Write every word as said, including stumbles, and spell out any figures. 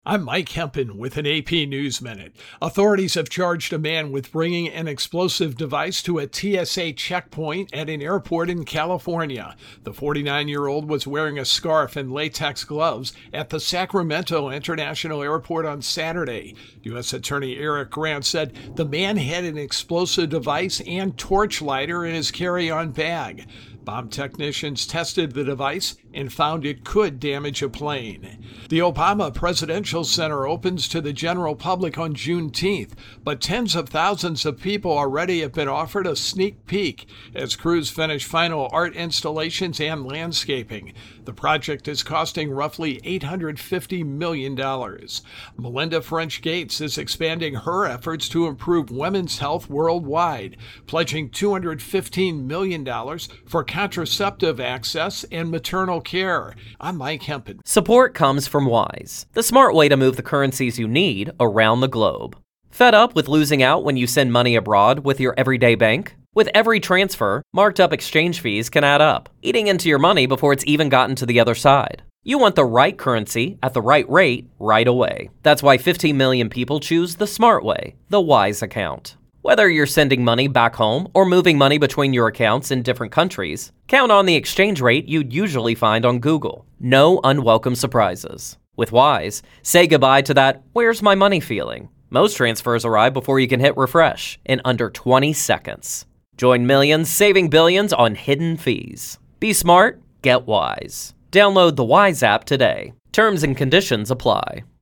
I'm Mike Hempen with an A P News Minute. Authorities have charged a man with bringing an explosive device to a T S A checkpoint at an airport in California. The forty-nine-year-old was wearing a scarf and latex gloves at the Sacramento International Airport on Saturday. U S Attorney Eric Grant said the man had an explosive device and torch lighter in his carry-on bag. Bomb technicians tested the device and found it could damage a plane. The Obama Presidential Center opens to the general public on Juneteenth, but tens of thousands of people already have been offered a sneak peek as crews finish final art installations and landscaping. The project is costing roughly eight hundred fifty million dollars. Melinda French Gates is expanding her efforts to improve women's health worldwide, pledging two hundred fifteen million dollars for contraceptive access and maternal care. I'm Mike Hempen. Support comes from Wise, the smart way to move the currencies you need around the globe. Fed up with losing out when you send money abroad with your everyday bank? With every transfer, marked up exchange fees can add up, eating into your money before it's even gotten to the other side. You want the right currency at the right rate right away. That's why fifteen million people choose the smart way, the Wise account. Whether you're sending money back home or moving money between your accounts in different countries, count on the exchange rate you'd usually find on Google. No unwelcome surprises. With Wise, say goodbye to that "where's my money" feeling. Most transfers arrive before you can hit refresh in under twenty seconds. Join millions saving billions on hidden fees. Be smart, get Wise. Download the Wise app today. Terms and conditions apply.